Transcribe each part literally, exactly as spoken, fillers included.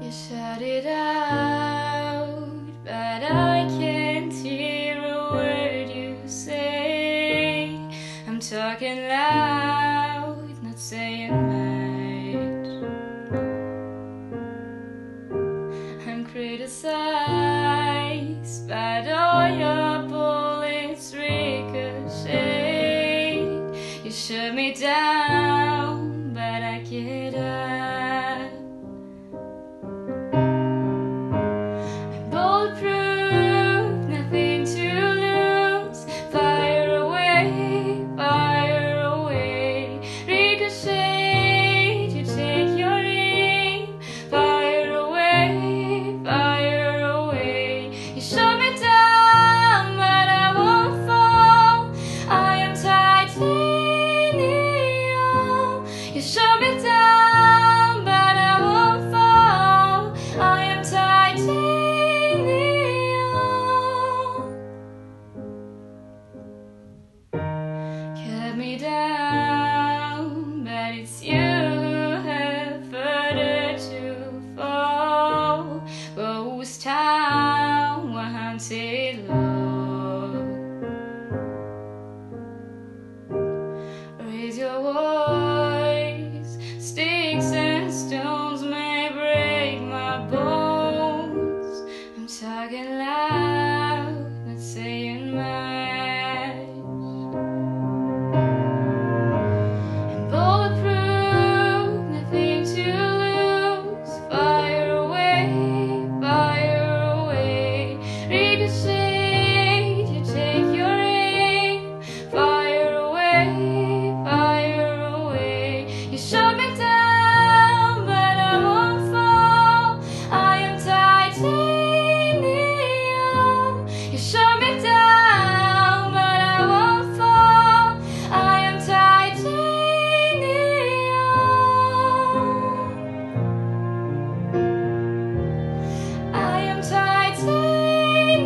You shout it out, but I can't hear a word you say. I'm talking loud, not saying much. I'm criticized, but all your bullets ricochet. You shut me down, but I get up. Bulletproof, nothing to lose. Fire away, fire away. Ricochet, you take your aim. Fire away, fire away. You shut me down, but I won't fall. I am titanium. You shut me down, but I won't fall. I am titanium. Cut me down, but it's you who have further to fall. Ghost town, one haunted love. Raise your voice, sticks and stones may break my bones. I'm talking loud, not saying much. Bulletproof, nothing to lose. Fire away, fire away. Ricochet, you take your aim. Fire away, fire away. You shut me down, but I won't fall. I am titanium. You shut me down, but I won't fall. I am titanium. I am titanium.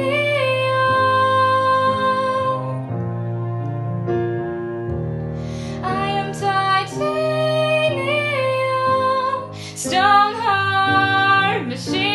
I am titanium. Stone heart machine.